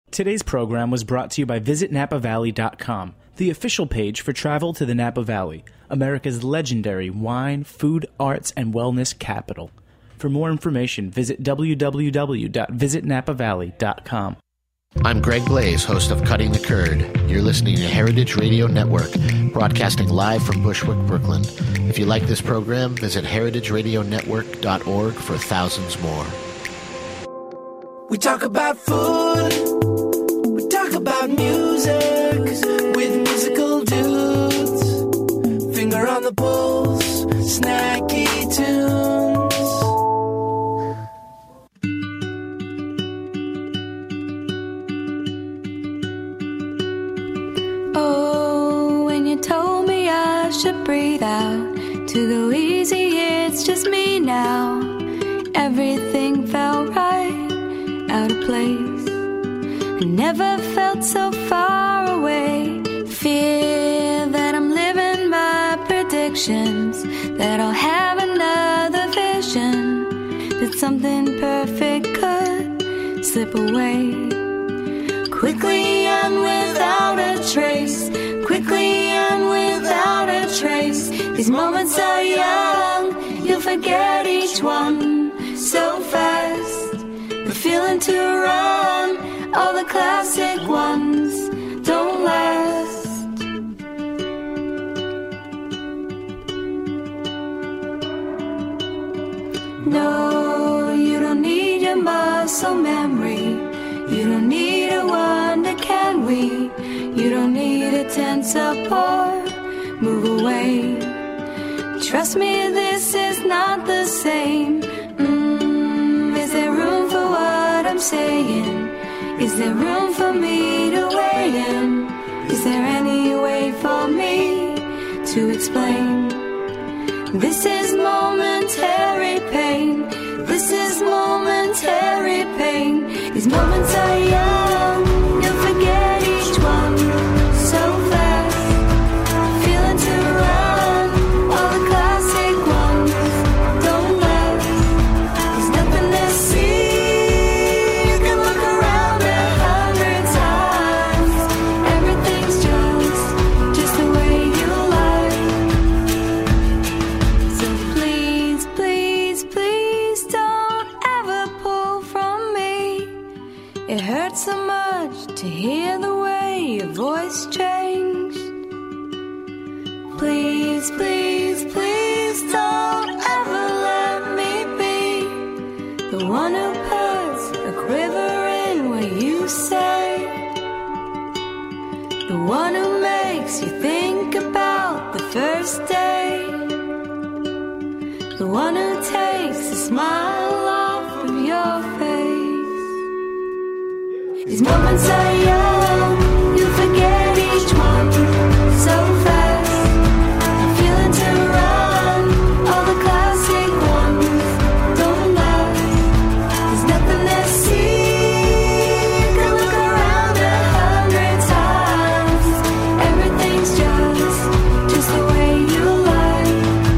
Today's program was brought to you by VisitNapaValley.com, the official page for travel to the Napa Valley, America's legendary wine, food, arts, and wellness capital. For more information, visit www.visitnapavalley.com. I'm Greg Blaze, host of Cutting the Curd. You're listening to Heritage Radio Network, broadcasting live from Bushwick, Brooklyn. If you like this program, visit heritageradionetwork.org for thousands more. We talk about food, we talk about music, with musical dudes. Finger on the pulse, snacky tunes. Oh, when you told me I should breathe out, to go easy, it's just me now. Everything felt right, out of place. I never felt so far away. Fear that I'm living my predictions, that I'll have another vision, that something perfect could slip away. Quickly and without a trace, quickly and without a trace. These moments are young, you'll forget each one so fast. The feeling to run, all the classic ones don't last. No, you don't need your muscle memory. You don't need a wonder, can we? You don't need a tense up or move away. Trust me, this is not the same. Is there room for what I'm saying? Is there room for me to weigh in? Is there any way for me to explain? This is momentary pain. This is momentary pain. These moments are young, you'll forget each one so fast. Feeling to run, all the classic ones don't last. There's nothing to see, you can look around 100 times. Everything's just the way you like. So please, please, please don't ever pull from me. It hurts so much to hear the way your voice changed. Please, please, please don't ever let me be the one who puts a quiver in what you say, the one who makes you think about the first day, the one who takes a smile off of your face. These moments are young, you forget each one so fast. I'm feeling to run, all the classic ones don't last. There's nothing to see, you can look around 100 times. Everything's just the way you like.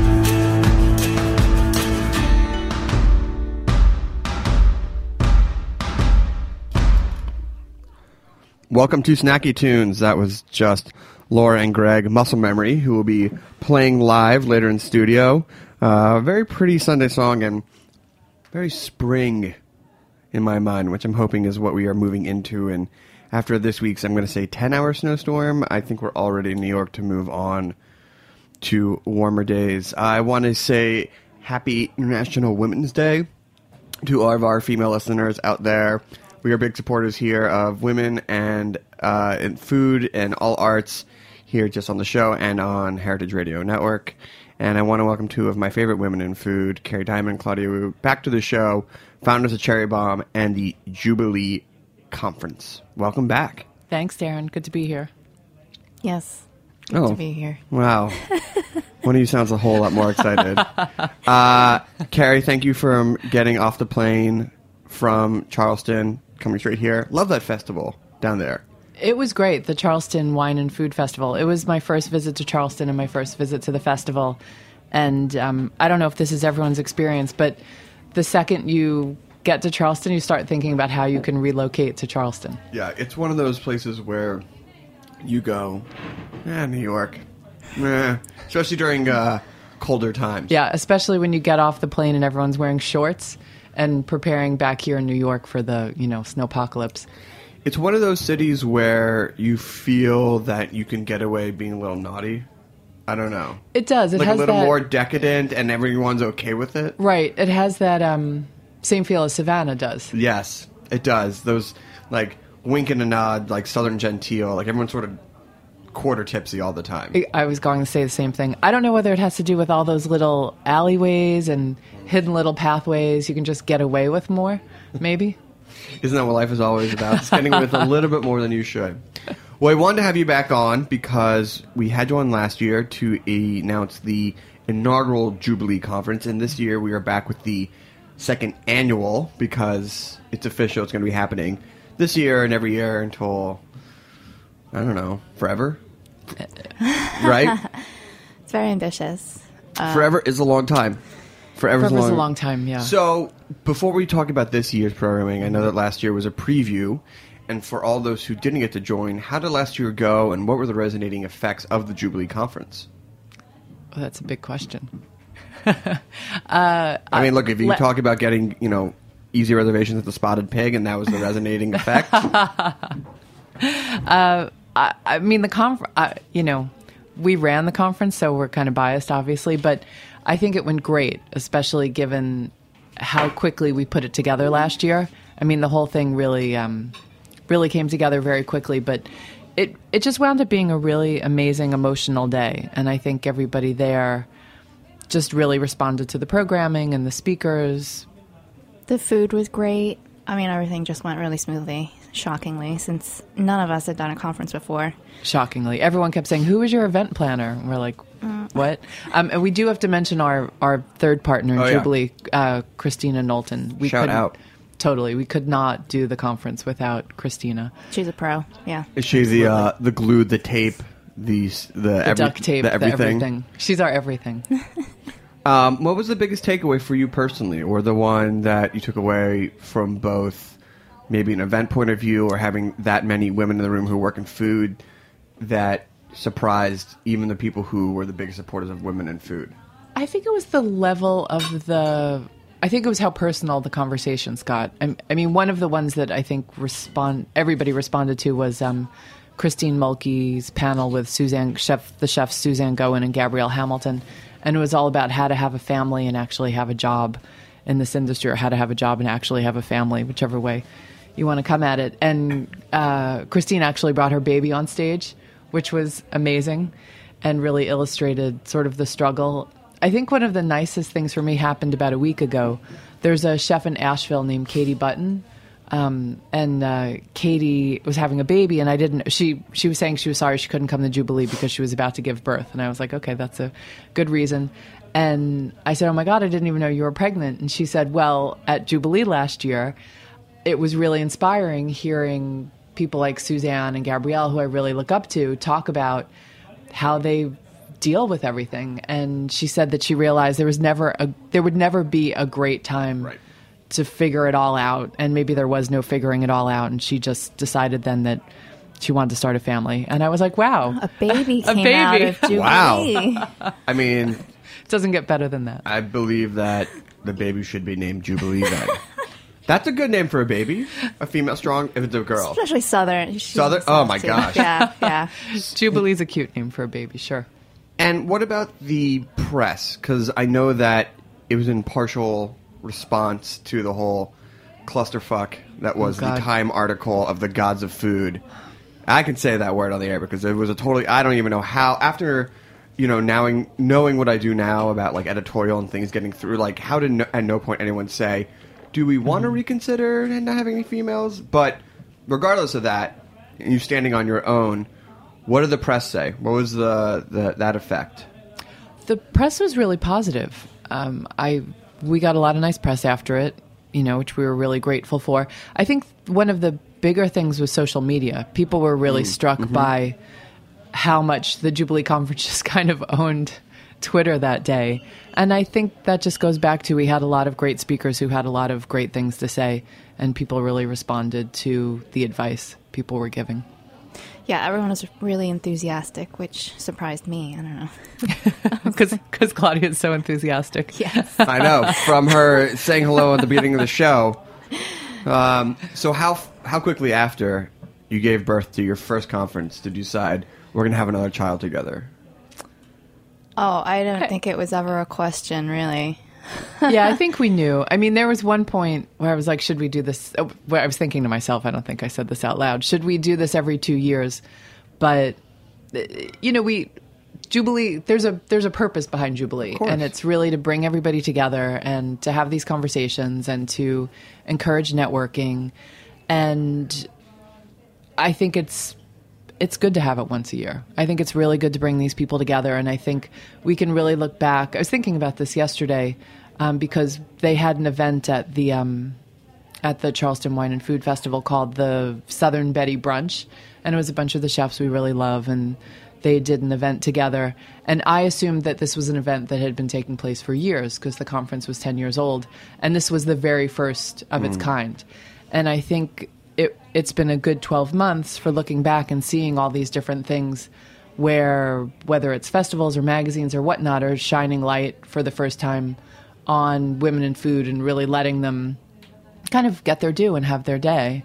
Welcome to Snacky Tunes. That was just Laura and Greg, Muscle Memory, who will be playing live later in studio. Very pretty Sunday song and very spring in my mind, which I'm hoping is what we are moving into. And after this week's, I'm going to say 10-hour snowstorm, I think we're all ready in New York to move on to warmer days. I want to say Happy International Women's Day to all of our female listeners out there. We are big supporters here of women and in food and all arts here just on the show and on Heritage Radio Network. And I want to welcome two of my favorite women in food, Carrie Diamond and Claudia Wu, back to the show, founders of Cherry Bomb and the Jubilee Conference. Welcome back. Thanks, Darren. Good to be here. Yes. Good to be here. Wow. One of you sounds a whole lot more excited. Carrie, thank you for getting off the plane from Charleston, coming straight here. Love that festival down there. It was great, the Charleston Wine and Food Festival. It was my first visit to Charleston and my first visit to the festival. And I don't know if this is everyone's experience, but the second you get to Charleston, you start thinking about how you can relocate to Charleston. Yeah, it's one of those places where you go, New York, especially during colder times. Yeah, especially when you get off the plane and everyone's wearing shorts and preparing back here in New York for the, snowpocalypse. It's one of those cities where you feel that you can get away being a little naughty. I don't know. It does. It like has a little that, more decadent, and everyone's okay with it. Right. It has that same feel as Savannah does. Yes, it does. Those like wink and a nod, like Southern genteel. Like everyone's sort of quarter tipsy all the time. I was going to say the same thing. I don't know whether it has to do with all those little alleyways and hidden little pathways you can just get away with more, maybe. Isn't that what life is always about? Just getting with a little bit more than you should. Well, I wanted to have you back on because we had you on last year to announce the inaugural Jubilee Conference, and this year we are back with the second annual because it's official. It's going to be happening this year and every year until, I don't know, forever? Right? It's very ambitious. Forever is a long time. Forever's a long time, yeah. So, before we talk about this year's programming, I know that last year was a preview, and for all those who didn't get to join, how did last year go, and what were the resonating effects of the Jubilee Conference? Well, that's a big question. I mean, look, if you talk about getting, easy reservations at the Spotted Pig, and that was the resonating effect. I mean, the conference, we ran the conference, so we're kind of biased, obviously, but I think it went great, especially given how quickly we put it together last year. I mean, the whole thing really came together very quickly, but it just wound up being a really amazing, emotional day, and I think everybody there just really responded to the programming and the speakers. The food was great. I mean, everything just went really smoothly, shockingly, since none of us had done a conference before. Shockingly. Everyone kept saying, who is your event planner? And we're like, what? And we do have to mention our third partner in Jubilee, Christina Knowlton. Shout out. Totally. We could not do the conference without Christina. She's a pro, yeah. Is she the glue, the tape, the duct tape, the everything? The everything? She's our everything. What was the biggest takeaway for you personally, or the one that you took away from both maybe an event point of view or having that many women in the room who work in food that surprised even the people who were the biggest supporters of women in food? I think it was the level of I think it was how personal the conversations got. I mean, one of the ones that I think everybody responded to was Christine Mulkey's panel with the chefs Suzanne Goen and Gabrielle Hamilton. And it was all about how to have a family and actually have a job in this industry, or how to have a job and actually have a family, whichever way you want to come at it. And Christine actually brought her baby on stage, which was amazing and really illustrated sort of the struggle. I think one of the nicest things for me happened about a week ago. There's a chef in Asheville named Katie Button. And Katie was having a baby, and she was saying she was sorry she couldn't come to Jubilee because she was about to give birth. And I was like, okay, that's a good reason. And I said, oh my God, I didn't even know you were pregnant. And she said, well, at Jubilee last year, it was really inspiring hearing people like Suzanne and Gabrielle, who I really look up to, talk about how they deal with everything. And she said that she realized there would never be a great time to figure it all out, and maybe there was no figuring it all out, and she just decided then that she wanted to start a family. And I was like, wow. A baby came out of Jubilee. Wow. I mean... It doesn't get better than that. I believe that the baby should be named Jubilee then. That's a good name for a baby. A female strong, if it's a girl. Especially Southern. Southern? Oh my gosh. Yeah. Jubilee's a cute name for a baby, sure. And what about the press? Because I know that it was in partial response to the whole clusterfuck that was the Time article of the gods of food. I can say that word on the air because it was a totally... I don't even know how... After, knowing what I do now about, like, editorial and things getting through, like, how did at no point anyone say, do we want to reconsider not having any females? But regardless of that, you standing on your own, what did the press say? What was that effect? The press was really positive. We got a lot of nice press after it, which we were really grateful for. I think one of the bigger things was social media. People were really struck by how much the Jubilee Conference just kind of owned Twitter that day. And I think that just goes back to we had a lot of great speakers who had a lot of great things to say, and people really responded to the advice people were giving. Yeah, everyone was really enthusiastic, which surprised me. I don't know. Because Claudia is so enthusiastic. Yes. I know, from her saying hello at the beginning of the show. So how quickly after you gave birth to your first conference did you decide we're going to have another child together? Oh, I don't think it was ever a question, really. Yeah, I think we knew. I mean, there was one point where I was like, should we do this? Where I was thinking to myself, I don't think I said this out loud. Should we do this every 2 years? But, Jubilee, there's a purpose behind Jubilee. And it's really to bring everybody together and to have these conversations and to encourage networking. And I think it's good to have it once a year. I think it's really good to bring these people together, and I think we can really look back. I was thinking about this yesterday because they had an event at the Charleston Wine and Food Festival called the Southern Betty Brunch, and it was a bunch of the chefs we really love, and they did an event together. And I assumed that this was an event that had been taking place for years because the conference was 10 years old, and this was the very first of its kind. And I think it's been a good 12 months for looking back and seeing all these different things where, whether it's festivals or magazines or whatnot, are shining light for the first time on women in food and really letting them kind of get their due and have their day.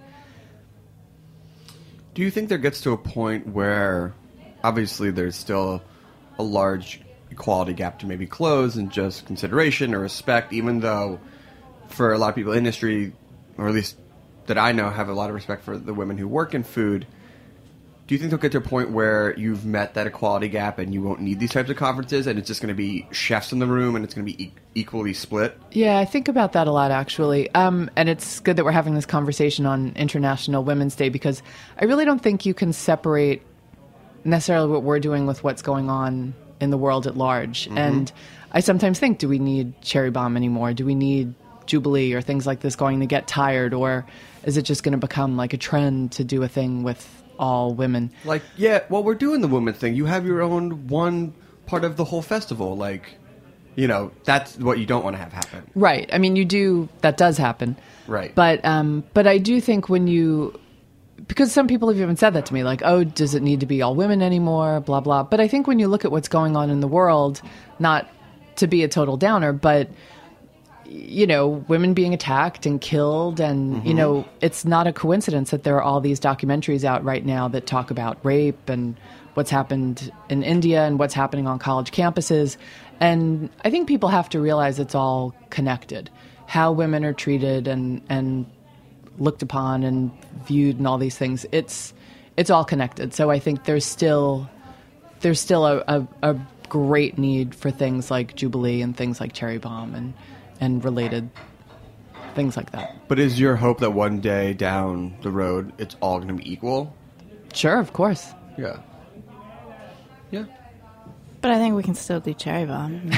Do you think there gets to a point where, obviously there's still a large equality gap to maybe close and just consideration or respect, even though for a lot of people in the industry, or at least that I know, have a lot of respect for the women who work in food. Do you think they'll get to a point where you've met that equality gap and you won't need these types of conferences and it's just going to be chefs in the room and it's going to be equally split? Yeah, I think about that a lot, actually. And it's good that we're having this conversation on International Women's Day, because I really don't think you can separate necessarily what we're doing with what's going on in the world at large. Mm-hmm. And I sometimes think, do we need Cherry Bombe anymore? Do we need Jubilee or things like this going to get tired? Or is it just going to become like a trend to do a thing with all women? Like, yeah, well, we're doing the woman thing. You have your own one part of the whole festival. Like, that's what you don't want to have happen. Right. I mean, that does happen. Right. But I do think because some people have even said that to me, like, oh, does it need to be all women anymore? Blah, blah. But I think when you look at what's going on in the world, not to be a total downer, but women being attacked and killed, and, it's not a coincidence that there are all these documentaries out right now that talk about rape and what's happened in India and what's happening on college campuses. And I think people have to realize it's all connected. How women are treated and looked upon and viewed and all these things, it's all connected. So I think there's still a great need for things like Jubilee and things like Cherry Bombe and related things like that. But is your hope that one day down the road it's all going to be equal? Sure, of course. Yeah. Yeah. But I think we can still do Cherry Bombe.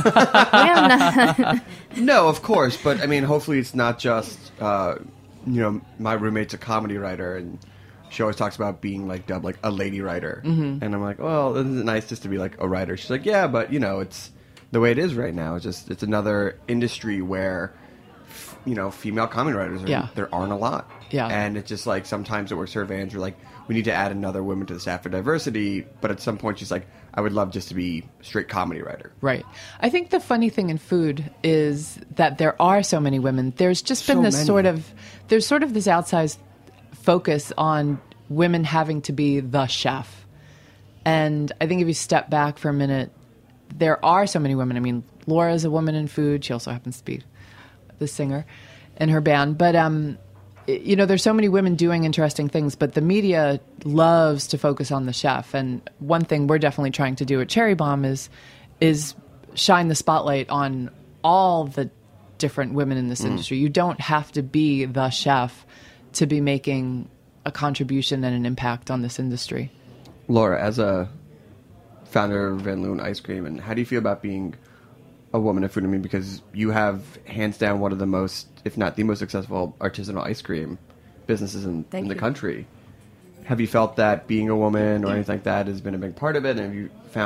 No, of course. But, I mean, hopefully it's not just, my roommate's a comedy writer, and she always talks about being, like, dubbed, like, a lady writer. Mm-hmm. And I'm like, well, isn't it nice just to be, like, a writer? She's like, yeah, but, it's the way it is right now. It's another industry where, female comedy writers, there aren't a lot. Yeah. And it's just, like, sometimes it works her advantage. We're like, we need to add another woman to the staff for diversity. But at some point she's like, I would love just to be a straight comedy writer. Right. I think the funny thing in food is that there are so many women. There's just been this sort of this outsized focus on women having to be the chef. And I think if you step back for a minute, there are so many women. I mean, Laura's a woman in food. She also happens to be the singer in her band. But, there's so many women doing interesting things, but the media loves to focus on the chef. And one thing we're definitely trying to do at Cherry Bombe is shine the spotlight on all the different women in this industry. You don't have to be the chef to be making a contribution and an impact on this industry. Laura, as a founder of Van Loon Ice Cream, and how do you feel about being a woman in food? I mean, because you have hands down one of the most, if not the most successful artisanal ice cream businesses in the country. Have you felt that being a woman or anything like that has been a big part of it? And have you found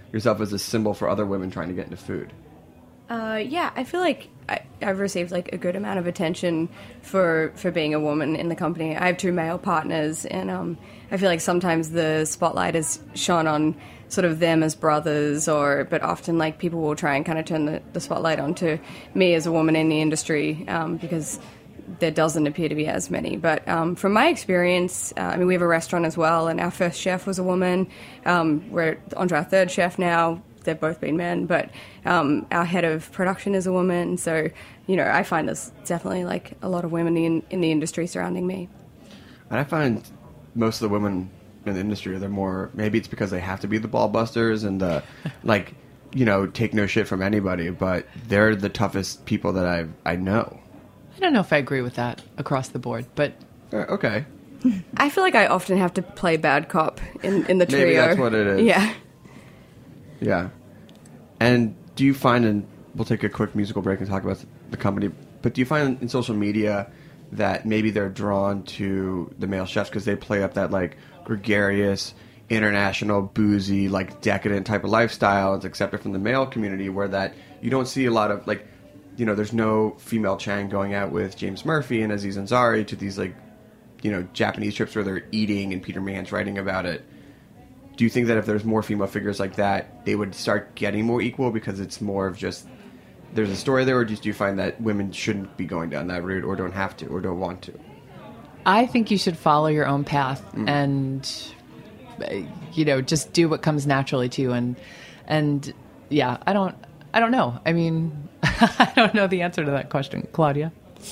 yourself as a symbol for other women trying to get into food. Yeah, I feel like I've received like a good amount of attention for being a woman in the company. I have 2 male partners, and I feel like sometimes the spotlight is shone on sort of them as brothers, but often like people will try and kind of turn the spotlight onto me as a woman in the industry because there doesn't appear to be as many. But from my experience, I mean, we have a restaurant as well, and our first chef was a woman. We're onto our 3rd chef now. They've both been men, but our head of production is a woman. So, you know, I find there's definitely like a lot of women in the industry surrounding me. And I find most of the women in the industry, they're more, maybe it's because they have to be the ball busters and the, like, you know, take no shit from anybody, but they're the toughest people that I know. I don't know if I agree with that across the board, but... Okay. I feel like I often have to play bad cop in the trio. Maybe that's what it is. Yeah. Yeah. And do you find, and we'll take a quick musical break and talk about the company, but do you find in social media that maybe they're drawn to the male chefs because they play up that, like, gregarious, international, boozy, like, decadent type of lifestyle? It's accepted from the male community, where that you don't see a lot of, like, you know, there's no female Chang going out with James Murphy and Aziz Ansari to these, like, you know, Japanese trips where they're eating and Peter Mahan's writing about it. Do you think that if there's more female figures like that, they would start getting more equal because it's more of just, there's a story there, or do you find that women shouldn't be going down that route or don't have to or don't want to? I think you should follow your own path and, you know, just do what comes naturally to you. And yeah, I don't know. I mean, I don't know the answer to that question. Claudia?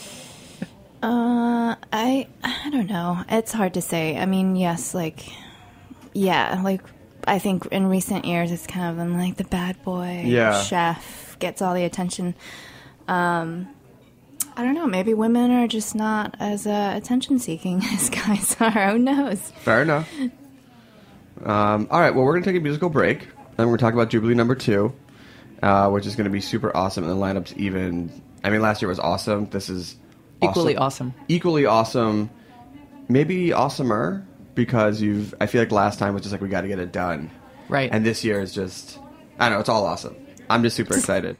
I don't know. It's hard to say. I mean, yes, like, yeah, like, I think in recent years it's kind of been like the bad boy chef gets all the attention. I don't know. Maybe women are just not as attention-seeking as guys are. Who knows? Fair enough. All right, well, we're going to take a musical break. Then we're going to talk about Jubilee number 2, which is going to be super awesome. And the lineup's even... I mean, last year was awesome. This is equally awesome. Equally awesome. Maybe awesomer, because I feel like last time was just like, we got to get it done. Right. And this year is just... I don't know, it's all awesome. I'm just super excited.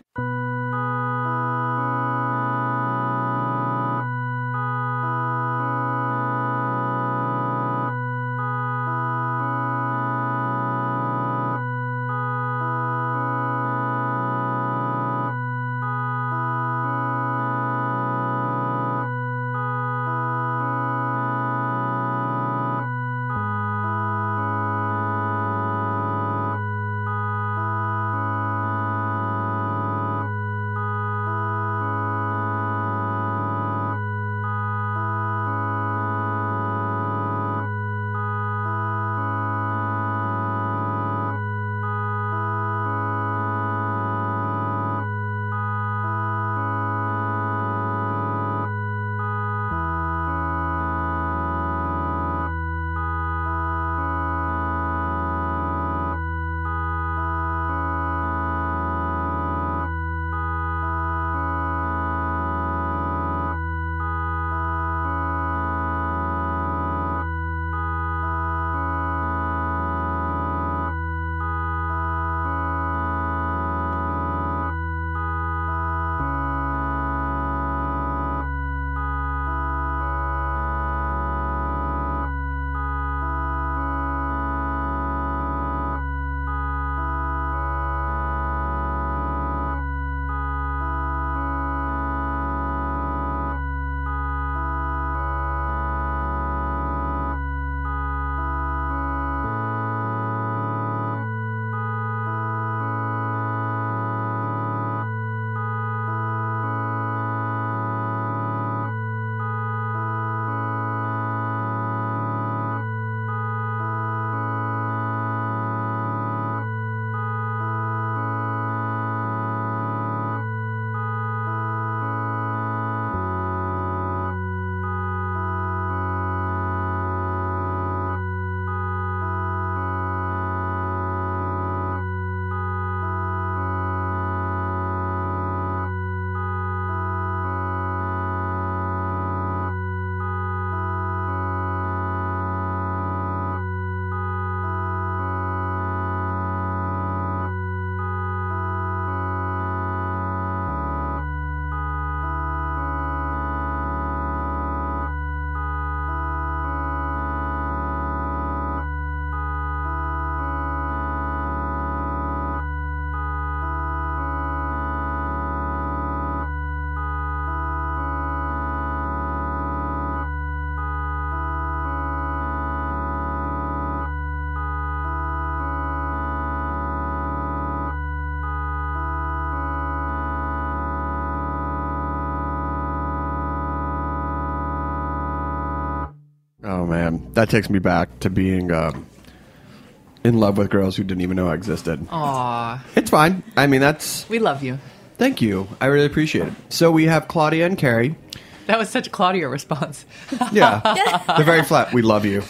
Oh man, that takes me back to being in love with girls who didn't even know I existed. Aw. It's fine. I mean, that's... We love you. Thank you. I really appreciate it. So we have Claudia and Carrie. That was such a Claudia response. Yeah. They're very flat. We love you.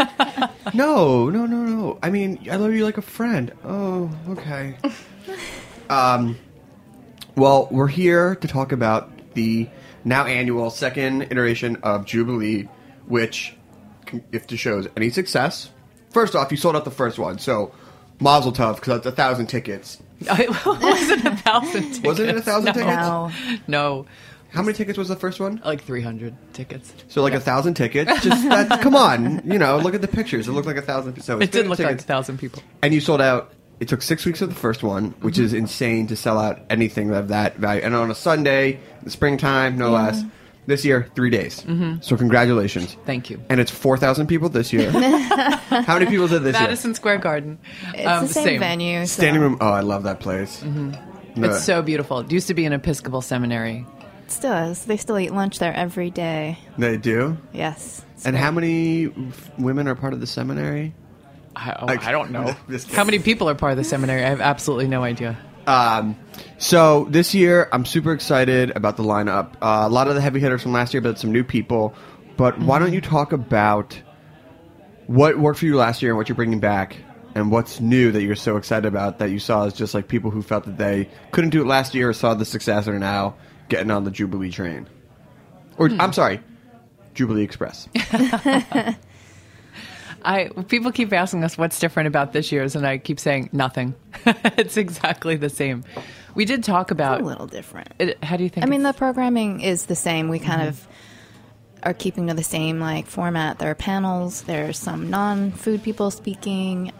No. I mean, I love you like a friend. Oh, okay. Well, we're here to talk about the now annual second iteration of Jubilee, which, if the show's any success, first off, you sold out the first one, so mazel tov, because that's 1,000 tickets. It wasn't 1,000 tickets. Wasn't it 1,000 tickets? No. How many tickets was the first one? Like 300 tickets. So like 1,000 tickets. Just that. Come on, look at the pictures. It looked like 1,000. So it did look like 1,000 people. And you sold out. It took 6 weeks of the first one, which is insane to sell out anything of that value. And on a Sunday, in the springtime, no less. This year, 3 days. So congratulations. Thank you. And it's 4,000 people this year. How many people did this year? Madison Square Garden. It's the same venue. So. Standing room. Oh, I love that place. It's so beautiful. It used to be an Episcopal seminary. It still is. They still eat lunch there every day. They do? Yes. And how many women are part of the seminary? I don't know. How many people are part of the seminary? I have absolutely no idea. So this year, I'm super excited about the lineup. A lot of the heavy hitters from last year, but some new people. But why don't you talk about what worked for you last year and what you're bringing back, and what's new that you're so excited about that you saw as just like people who felt that they couldn't do it last year or saw the success and are now getting on the Jubilee train. Or, I'm sorry, Jubilee Express. People keep asking us what's different about this year's, and I keep saying nothing. It's exactly the same. We did talk about... It's a little different. How do you think? I mean, the programming is the same. We kind of are keeping to the same format. There are panels. There's some non-food people speaking.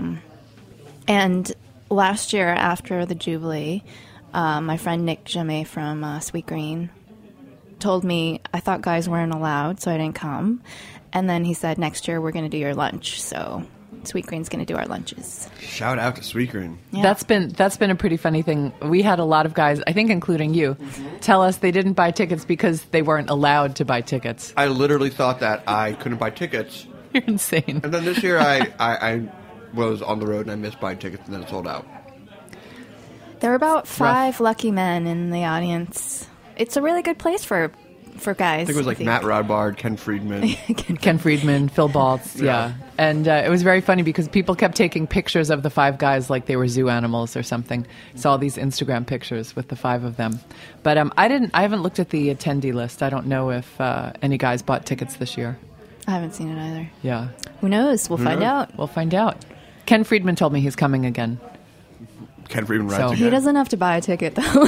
And last year, after the Jubilee, my friend Nick Jamais from Sweetgreen told me I thought guys weren't allowed, so I didn't come. And then he said, next year we're going to do your lunch. So Sweetgreen's going to do our lunches. Shout out to Sweetgreen. Yeah. That's been a pretty funny thing. We had a lot of guys, I think including you, tell us they didn't buy tickets because they weren't allowed to buy tickets. I literally thought that I couldn't buy tickets. You're insane. And then this year I was on the road and I missed buying tickets and then it sold out. There were about 5 lucky men in the audience. It's a really good place for guys. I think it was like Matt Rodbard, Ken Friedman. Ken Friedman, Phil Baltz, yeah. And it was very funny because people kept taking pictures of the 5 guys like they were zoo animals or something. Saw these Instagram pictures with the 5 of them. But I haven't looked at the attendee list. I don't know if any guys bought tickets this year. I haven't seen it either. Yeah. Who knows? We'll find out. We'll find out. Ken Friedman told me he's coming again. Ken Friedman rides So- again. He doesn't have to buy a ticket, though.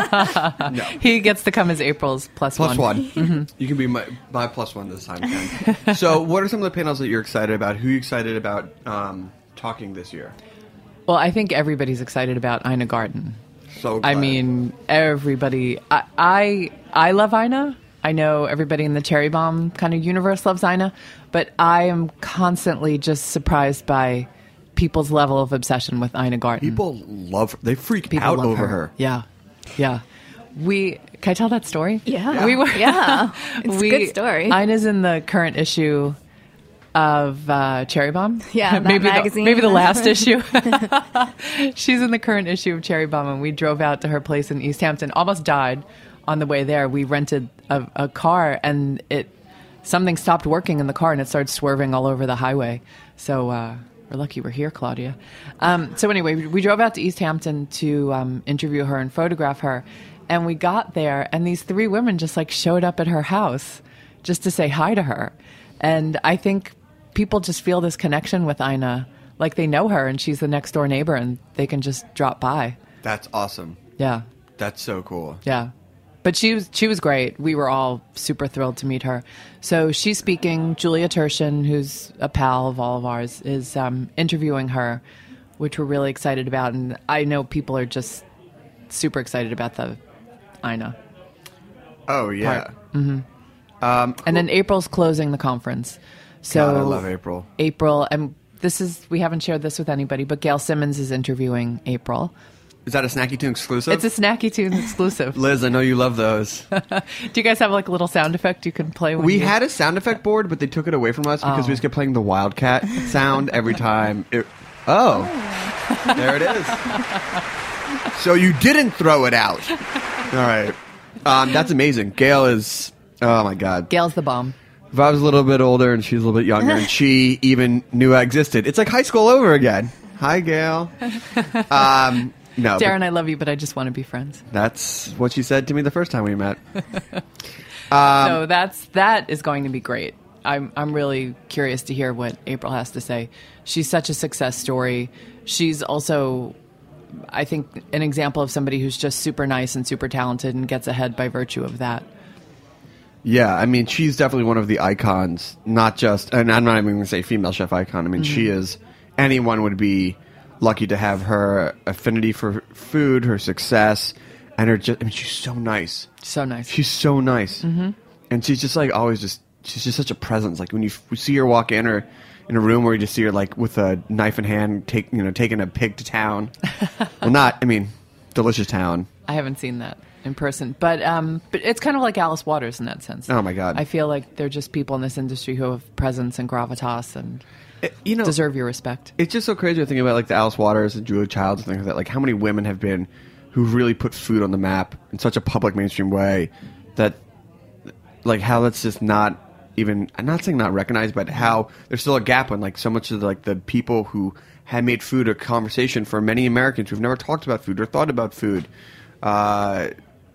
No. He gets to come as April's plus one. Plus one. You can be my plus one this time, Ken. So what are some of the panels that you're excited about? Who are you excited about talking this year? Well, I think everybody's excited about Ina Garten. So I glad. mean, everybody. I love Ina. I know everybody in the Cherry Bomb kind of universe loves Ina, but I am constantly just surprised by people's level of obsession with Ina Garten. People love her. They freak People out love over her. Yeah. Can I tell that story? Yeah. We were. Yeah. It's a good story. Ina's in the current issue of Cherry Bomb. Yeah, that maybe magazine. maybe the last issue. She's in the current issue of Cherry Bomb, and we drove out to her place in East Hampton. Almost died on the way there. We rented a car, and something stopped working in the car, and it started swerving all over the highway. So we're lucky we're here, Claudia. So anyway, we drove out to East Hampton to interview her and photograph her. And we got there, and these 3 women just showed up at her house just to say hi to her. And I think people just feel this connection with Ina, like they know her, and she's the next door neighbor, and they can just drop by. That's awesome. Yeah, That's so cool. yeah. But she was great. We were all super thrilled to meet her. So she's speaking. Julia Turshen, who's a pal of all of ours, is interviewing her, which we're really excited about. And I know people are just super excited about the Ina. Oh, yeah. And then April's closing the conference. So God, I love April. April, and we haven't shared this with anybody, but Gail Simmons is interviewing April. Is that a Snacky Tune exclusive? It's a Snacky Tunes exclusive. Liz, I know you love those. Do you guys have like a little sound effect you can play? We had a sound effect board, but they took it away from us because we just kept playing the Wildcat sound every time. There it is. So you didn't throw it out. All right. That's amazing. Gail is, oh my God. Gail's the bomb. If I was a little bit older and she was a little bit younger and she even knew I existed, it's like high school over again. Hi, Gail. No, Darren, I love you, but I just want to be friends. That's what she said to me the first time we met. So that is going to be great. I'm really curious to hear what April has to say. She's such a success story. She's also, I think, an example of somebody who's just super nice and super talented and gets ahead by virtue of that. Yeah, I mean, she's definitely one of the icons, not just, and I'm not even going to say female chef icon. I mean, she is, anyone would be lucky to have her affinity for food, her success, and her just, I mean, she's so nice. So nice. She's so nice. Mm-hmm. And she's just like always she's just such a presence. Like when you see her walk in or in a room where you just see her like with a knife in hand, taking a pig to town. Well, delicious town. I haven't seen that in person, but it's kind of like Alice Waters in that sense. Oh my God. I feel like they're just people in this industry who have presence and gravitas and deserve your respect. It's just so crazy to think about like the Alice Waters and Julia Childs and things like that. Like how many women have been who've really put food on the map in such a public mainstream way that like how that's just not even, I'm not saying not recognized, but how there's still a gap when like so much of like the people who had made food a conversation for many Americans who've never talked about food or thought about food, how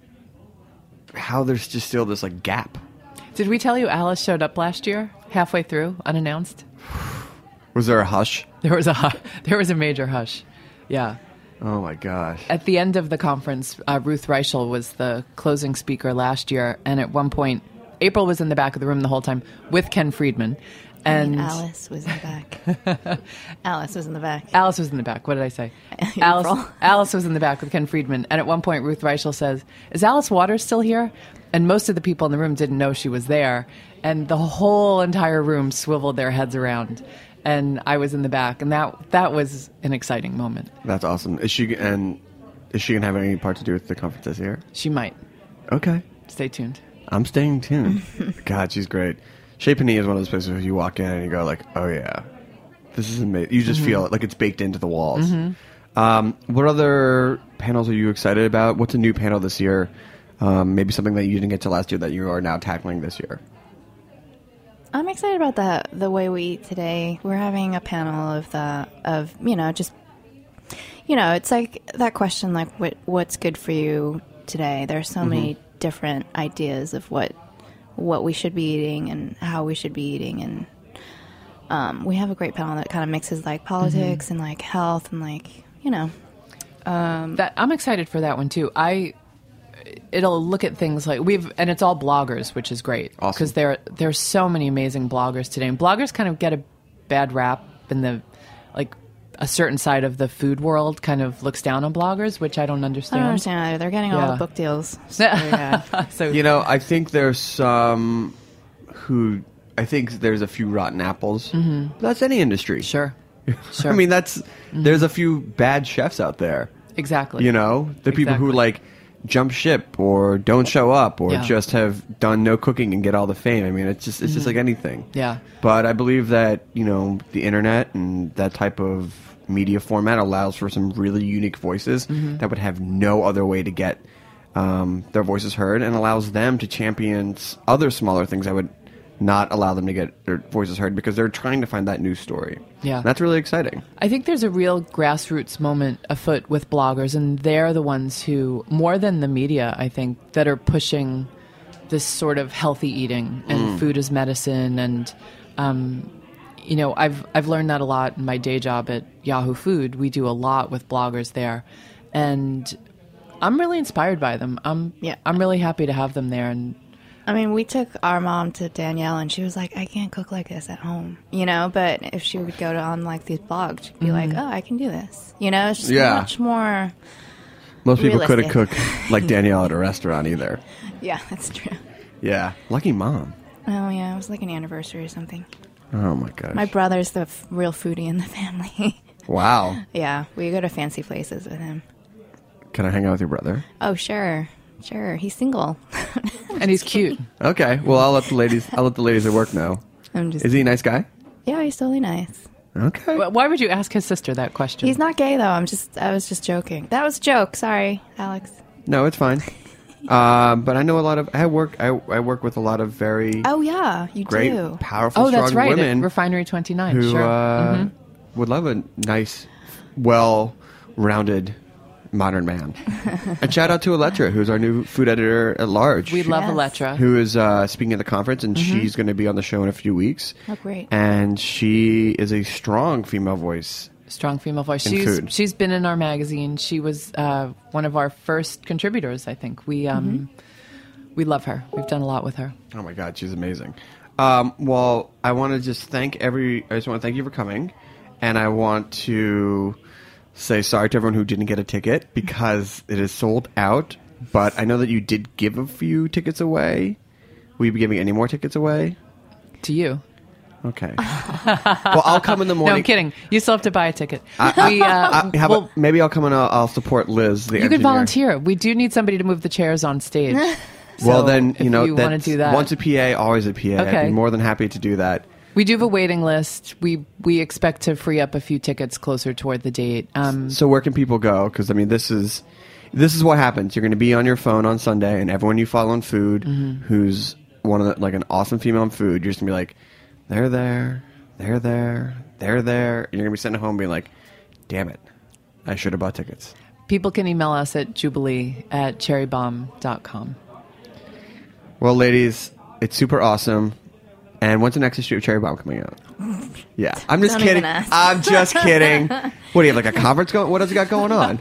there's just still this like gap. Did we tell you Alice showed up last year halfway through unannounced? Was there a hush? There was a major hush. Yeah. Oh my gosh. At the end of the conference, Ruth Reichel was the closing speaker last year, and at one point April was in the back of the room the whole time with Ken Friedman. And Alice was in the back. Alice was in the back. Alice was in the back. What did I say? Alice was in the back with Ken Friedman. And at one point, Ruth Reichel says, "Is Alice Waters still here?" And most of the people in the room didn't know she was there. And the whole entire room swiveled their heads around. And I was in the back. And that was an exciting moment. That's awesome. Is she going to have any part to do with the conference this year? She might. Okay. Stay tuned. I'm staying tuned. God, she's great. Chez Panisse is one of those places where you walk in and you go like, oh yeah, this is amazing. You just feel it, like it's baked into the walls. Mm-hmm. What other panels are you excited about? What's a new panel this year? Maybe something that you didn't get to last year that you are now tackling this year. I'm excited about the way we eat today. We're having a panel of it's like that question, like what's good for you today. There's so many different ideas of what we should be eating and how we should be eating, and we have a great panel that kind of mixes like politics and like health and like that I'm excited for that one too. It'll look at things like and it's all bloggers, which is great because there's so many amazing bloggers today, and bloggers kind of get a bad rap in the like a certain side of the food world kind of looks down on bloggers, which I don't understand. I don't understand either. They're getting all the book deals. So, yeah. So I think there's some who I think there's a few rotten apples. Mm-hmm. That's any industry. Sure. I mean, there's a few bad chefs out there. Exactly. The people who like jump ship or don't show up or just have done no cooking and get all the fame. I mean, it's just like anything. Yeah. But I believe that, the internet and that type of media format allows for some really unique voices that would have no other way to get their voices heard, and allows them to champion other smaller things that would not allow them to get their voices heard because they're trying to find that news story. Yeah. And that's really exciting. I think there's a real grassroots moment afoot with bloggers, and they're the ones who, more than the media, I think, that are pushing this sort of healthy eating and food as medicine. And, I've learned that a lot in my day job at Yahoo Food. We do a lot with bloggers there. And I'm really inspired by them. I'm really happy to have them there. And I mean, we took our mom to Danielle, and she was like, I can't cook like this at home, but if she would go on like these blogs, she'd be like, oh, I can do this. It's just much more Most people realistic. couldn't cook like Danielle at a restaurant either. Yeah, that's true. Yeah. Lucky mom. Oh, yeah. It was like an anniversary or something. Oh, my gosh. My brother's the real foodie in the family. Wow. Yeah. We go to fancy places with him. can I hang out with your brother? Oh, sure. He's single. And he's cute. Okay. Well, I'll let the ladies at work know. Is he a nice guy? Yeah, he's totally nice. Okay. Why would you ask his sister that question? He's not gay though. I was just joking. That was a joke. Sorry, Alex. No, it's fine. But I know a lot of. I work with a lot of very. Oh yeah, you great, do. Powerful, strong that's right. women. At Refinery 29. Who Sure. would love a nice, well-rounded, modern man. And shout out to Elettra, who's our new food editor at large. We love Elettra. Who is speaking at the conference, and she's going to be on the show in a few weeks. Oh, great. And she is a strong female voice. Strong female voice. In food. She's been in our magazine. She was one of our first contributors, I think. We love her. We've done a lot with her. Oh my God, she's amazing. Well, I want to just thank I just want to thank you for coming, and I want to say sorry to everyone who didn't get a ticket because it is sold out. But I know that you did give a few tickets away. Will you be giving any more tickets away? To you. Okay. Well, I'll come in the morning. No, I'm kidding. You still have to buy a ticket. Maybe I'll come and I'll support Liz, the engineer. You could volunteer. We do need somebody to move the chairs on stage. Well, then, if you want to do that. Once a PA, always a PA. Okay. I'd be more than happy to do that. We do have a waiting list. We expect to free up a few tickets closer toward the date. So where can people go? Because, I mean, this is what happens. You're going to be on your phone on Sunday, and everyone you follow on food who's an awesome female in food, you're just going to be like, they're there. And you're going to be sitting at home being like, damn it, I should have bought tickets. People can email us at jubilee@cherrybomb.com. Well, ladies, it's super awesome. And when's the next issue of Cherry Bomb coming out? Yeah, I'm just kidding. I'm just kidding. What do you have, like a conference going? What has it got going on?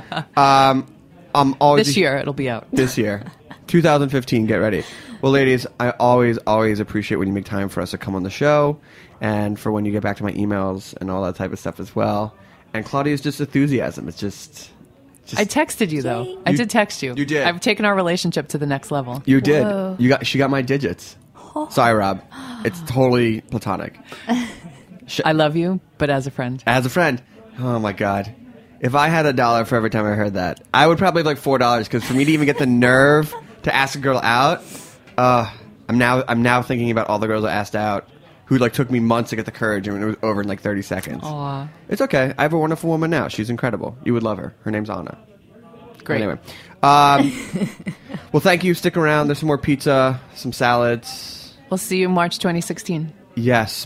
I'm always this year it'll be out. This year, 2015. Get ready. Well, ladies, I always appreciate when you make time for us to come on the show, and for when you get back to my emails and all that type of stuff as well. And Claudia's just enthusiasm. It's just I texted you though. I did text you. You did. I've taken our relationship to the next level. You did. Whoa. She got my digits. Sorry, Rob. It's totally platonic. I love you, but as a friend. As a friend. Oh my God. If I had $1 for every time I heard that, I would probably have like $4 because for me to even get the nerve to ask a girl out, I'm now thinking about all the girls I asked out who like took me months to get the courage and it was over in like 30 seconds. Aww. It's okay. I have a wonderful woman now. She's incredible. You would love her. Her name's Anna. Great. Anyway. Well, thank you. Stick around. There's some more pizza, some salads. We'll see you in March 2016. Yes.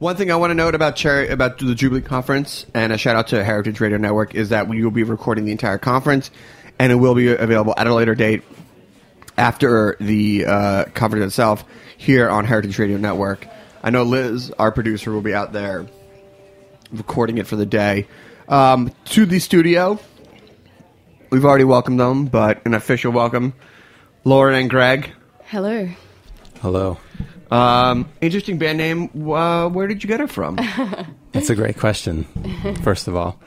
One thing I want to note about the Jubilee Conference, and a shout out to Heritage Radio Network, is that we will be recording the entire conference, and it will be available at a later date after the conference itself here on Heritage Radio Network. I know Liz, our producer, will be out there recording it for the day. To the studio, we've already welcomed them, but an official welcome, Lauren and Greg. Hello. Hello. Interesting band name. Where did you get it from? That's a great question, first of all.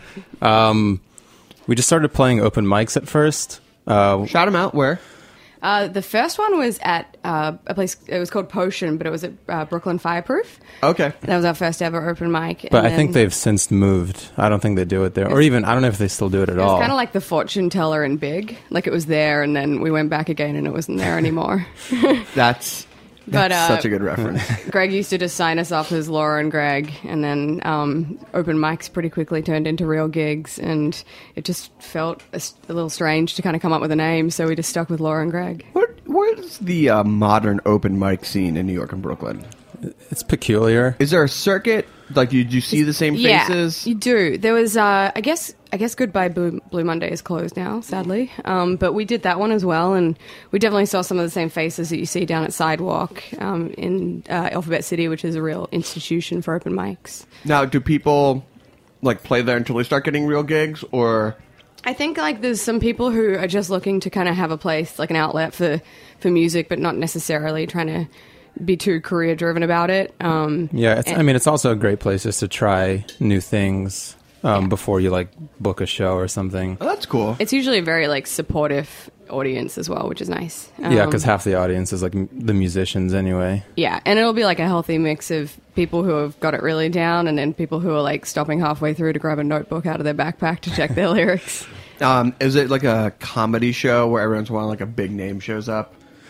We just started playing open mics at first. Shout them out. Where? The first one was at a place, it was called Potion, but it was at Brooklyn Fireproof. Okay. That was our first ever open mic. But I think they've since moved. I don't think they do it there. Or even, I don't know if they still do it at all. It was kind of like the fortune teller in Big. Like it was there, and then we went back again, and it wasn't there anymore. That's such a good reference. Greg used to just sign us off as Laura and Greg, and then open mics pretty quickly turned into real gigs, and it just felt a little strange to kind of come up with a name, so we just stuck with Laura and Greg. Where's the modern open mic scene in New York and Brooklyn? It's peculiar. Is there a circuit? Like, did you see the same faces? Yeah, you do. There was, I guess Goodbye Blue Monday is closed now, sadly. But we did that one as well, and we definitely saw some of the same faces that you see down at Sidewalk in Alphabet City, which is a real institution for open mics. Now, do people play there until they start getting real gigs, or? I think there's some people who are just looking to kind of have a place, like an outlet for music, but not necessarily trying to be too career driven about it. It's also a great place just to try new things before you book a show or something. Oh, that's cool. It's usually a very supportive audience as well, which is nice. Because half the audience is the musicians anyway. Yeah, and it'll be a healthy mix of people who have got it really down, and then people who are stopping halfway through to grab a notebook out of their backpack to check their lyrics. Is it like a comedy show where every once in a while a big name shows up?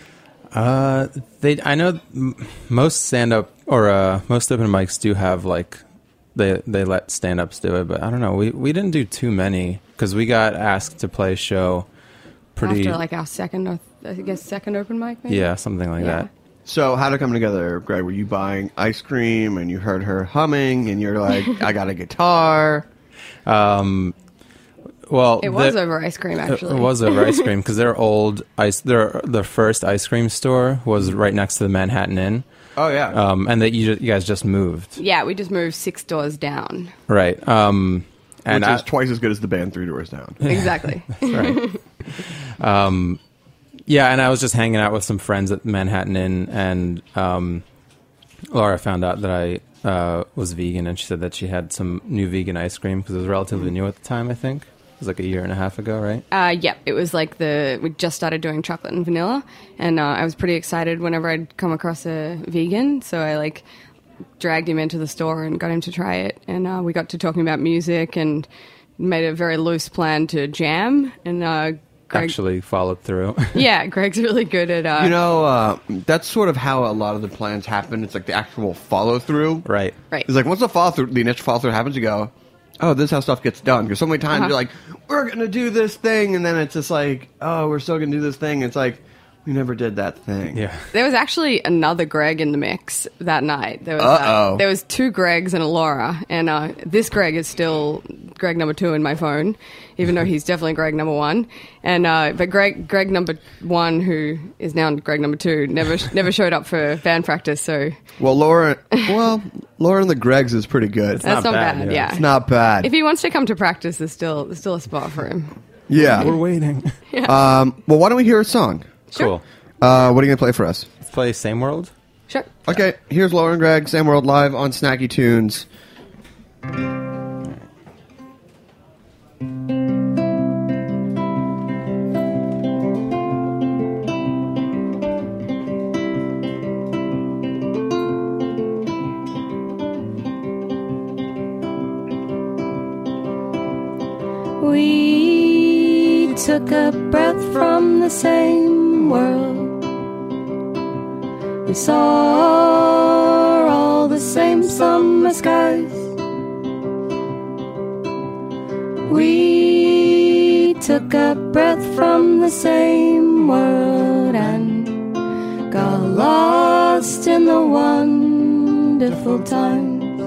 I know most stand-up or most open mics do have they let stand-ups do it, but I don't know. We didn't do too many because we got asked to play a show pretty after our second open mic. Maybe? Yeah, something like that. So how did it come together, Greg? Were you buying ice cream and you heard her humming and you're like, I got a guitar? Well, it was over ice cream, actually. It was over ice cream because their first ice cream store was right next to the Manhattan Inn. Oh, yeah. And that you guys just moved. Yeah, we just moved 6 doors down. Right. Which is twice as good as the band 3 doors down. Exactly. That's right. Yeah, and I was just hanging out with some friends at Manhattan Inn, and Laura found out that I was vegan, and she said that she had some new vegan ice cream because it was relatively new at the time, I think. It was a year and a half ago, right? Yeah, it was we just started doing chocolate and vanilla, and I was pretty excited whenever I'd come across a vegan, so I dragged him into the store and got him to try it, and we got to talking about music and made a very loose plan to jam, and Greg actually followed through. Yeah, Greg's really good at... that's sort of how a lot of the plans happen. It's the actual follow-through. Right. Right. It's once the initial follow-through happens, you go, oh, this is how stuff gets done. Because so many times you're we're going to do this thing, and then it's just oh, we're still going to do this thing. It's we never did that thing. Yeah. There was actually another Greg in the mix that night. There was 2 Gregs and a Laura, and this Greg is still Greg number 2 in my phone, even though he's definitely Greg number 1. And but Greg number 1, who is now Greg number 2, never showed up for band practice. So Laura and the Gregs is pretty good. That's not bad. Yeah, it's not bad. If he wants to come to practice, there's still a spot for him. Yeah, we're waiting. Yeah. Well, why don't we hear a song? Sure. Cool. What are you going to play for us? Let's play Same World. Sure. Okay, here's Laura and Greg, Same World, live on Snacky Tunes. We took a breath from the same world. We saw all the same summer skies. We took a breath from the same world and got lost in the wonderful times.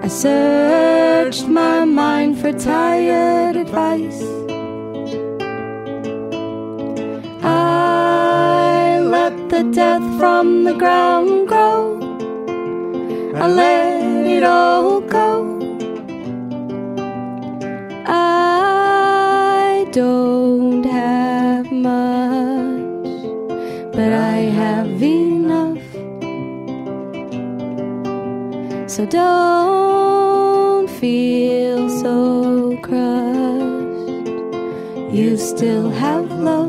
I searched my mind for tired advice. I let the death from the ground grow. I let it all go. I don't have much, but I have enough. So don't feel so crushed. You still have love.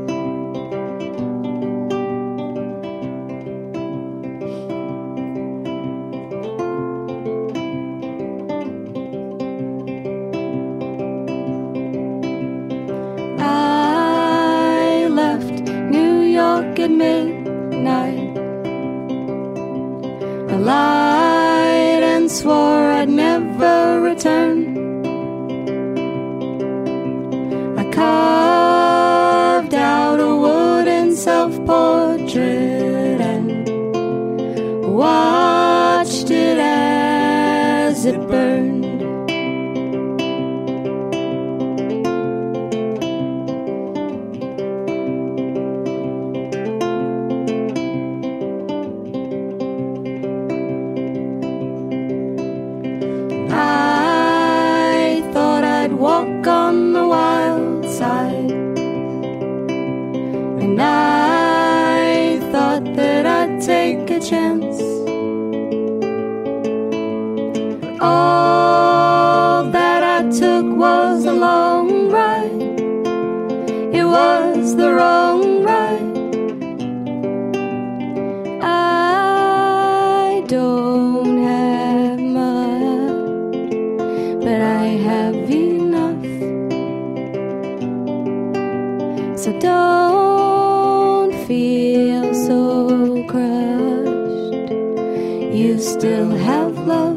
I left New York at midnight. I lied and swore I'd never return. I carved out a wooden self-portrait and watched it as it burned. I thought I'd walk on the wild side, and I thought that I'd take a chance. All that I took was a long ride. It was the wrong ride. I don't have much, but I have enough. So don't feel so crushed. You still have love.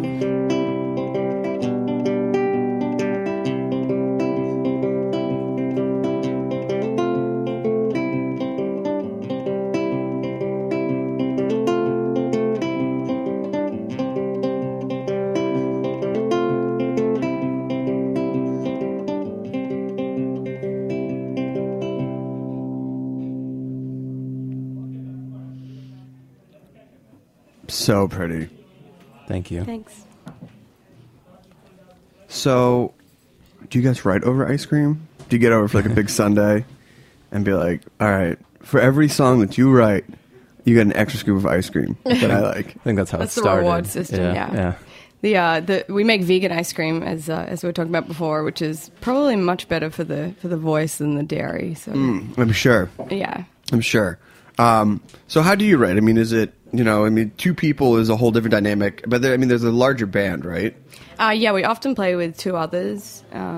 So pretty. Thank you. Thanks. So, do you guys write over ice cream? Do you get over for like a big Sunday and be like, all right, for every song that you write, you get an extra scoop of ice cream that I like? I think that's how That's it the started. reward system, yeah. We make vegan ice cream as we were talking about before, which is probably much better for the voice than the dairy. So I'm sure. yeah. I'm sure. So how do you write? I mean, is it, two people is a whole different dynamic, but there's a larger band, right? Yeah, we often play with two others.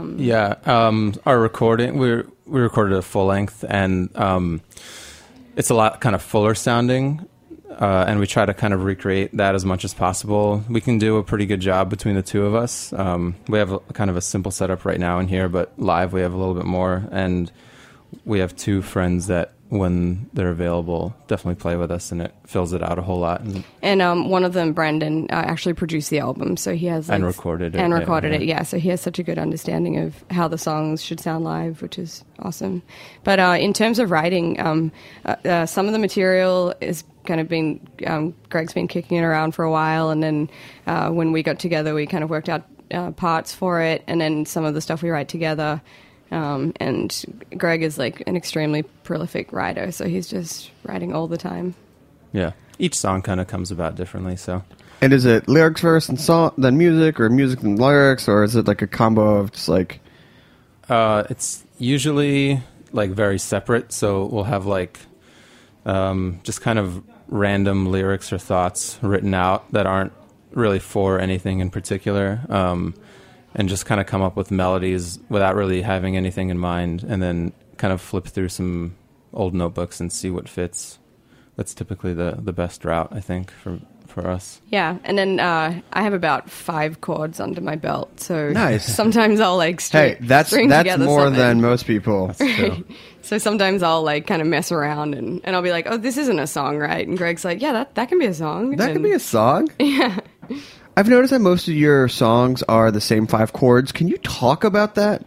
Our recording, we recorded a full length, and it's a lot kind of fuller sounding, and we try to kind of recreate that as much as possible. We can do a pretty good job between the two of us. We have kind of a simple setup right now in here, but live we have a little bit more, and we have two friends that, when they're available, definitely play with us, and it fills it out a whole lot. And one of them, Brandon, actually produced the album, so he has... and recorded it. Yeah, so he has such a good understanding of how the songs should sound live, which is awesome. But in terms of writing, some of the material is kind of been... Greg's been kicking it around for a while, and then when we got together, we kind of worked out parts for it, and then some of the stuff we write together... and Greg is like an extremely prolific writer, so he's just writing all the time. Yeah. Each song kind of comes about differently, so. And is it lyrics first and song, then music, or music and lyrics, or is it like a combo of just like... It's usually like very separate, so we'll have like just kind of random lyrics or thoughts written out that aren't really for anything in particular. And just kind of come up with melodies without really having anything in mind, and then kind of flip through some old notebooks and see what fits. That's typically the best route, I think, for us. Yeah, and then I have about 5 chords under my belt, so nice. Sometimes I'll like string that's together more something. Than most people. That's true. So sometimes I'll like kind of mess around and I'll be like, oh, this isn't a song, right? And Greg's like, yeah, that can be a song. That can be a song? Yeah. I've noticed that most of your songs are the same 5 chords. Can you talk about that?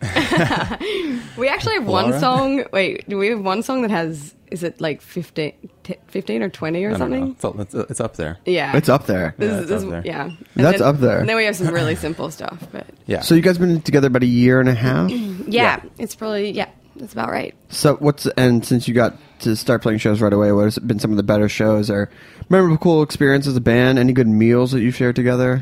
We actually have one song. Wait, do we have one song that has, is it like 15 or 20 or something? It's up there. Yeah. It's up there. It's up there. Yeah. That's up there. And then we have some really simple stuff. But Yeah. So you guys been together about a year and a half? yeah, it's probably, that's about right. So and since you got to start playing shows right away, what has been some of the better shows or memorable cool experiences as a band? Any good meals that you've shared together?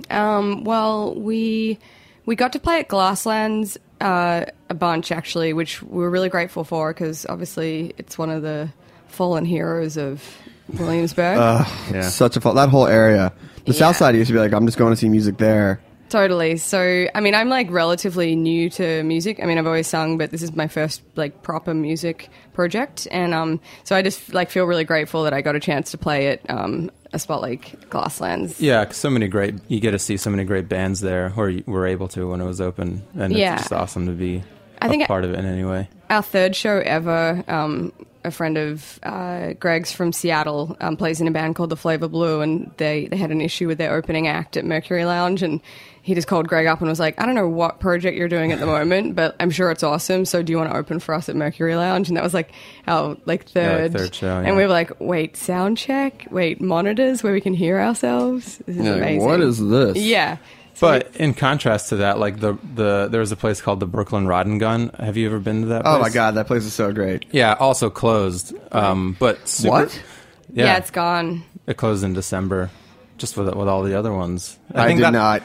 Well, we got to play at Glasslands a bunch, actually, which we were really grateful for because obviously it's one of the fallen heroes of Williamsburg. Such a that whole area. The South Side used to be like, I'm just going to see music there. Totally. So, I mean, I'm like relatively new to music. I mean, I've always sung, but this is my first like proper music project. And so I just like feel really grateful that I got a chance to play at a spot like Glasslands. Yeah, 'cause you get to see so many great bands there, or you were able to when it was open. And it's just awesome to be part of it in any way. Our third show ever, a friend of Greg's from Seattle plays in a band called The Flavor Blue, and they had an issue with their opening act at Mercury Lounge, and he just called Greg up and was like, I don't know what project you're doing at the moment, but I'm sure it's awesome, so do you want to open for us at Mercury Lounge? And that was like our third show, yeah. And we were like, wait, sound check? Wait, monitors where we can hear ourselves? This is amazing. What is this? Yeah. So But in contrast to that, like there was a place called the Brooklyn Rod and Gun. Have you ever been to that place? Oh my God, that place is so great. Yeah, also closed. But super, What? yeah, it's gone. It closed in December, just with all the other ones. I did not.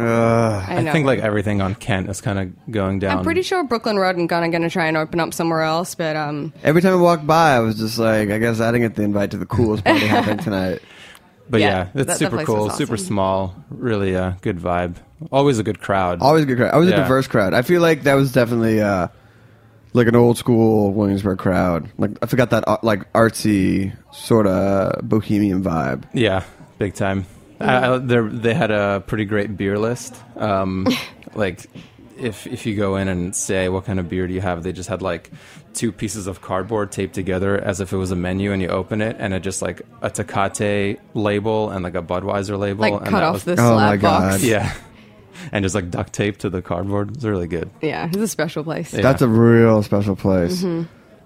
I think like everything on Kent is kind of going down. I'm pretty sure Brooklyn Road and Gun are going to try and open up somewhere else, but Every time I walked by, I was just like, I guess I didn't get the invite to the coolest party happening tonight. But Yeah, it's that super place cool, was super awesome. small, really good vibe. Always a good crowd. Always a good crowd. Always a Yeah. diverse crowd. I feel like that was definitely like an old school Williamsburg crowd. Like I forgot that like artsy sort of bohemian vibe. Yeah, big time. They had a pretty great beer list. Like, if you go in and say, what kind of beer do you have? They just had, like, 2 pieces of cardboard taped together as if it was a menu, and you open it, and it just, like, a Tecate label and, like, a Budweiser label. like and cut that off was- the Oh my slab box. God. Yeah. And just, like, duct tape to the cardboard. It's really good. Yeah, it's a special place. Yeah. That's a real special place. Do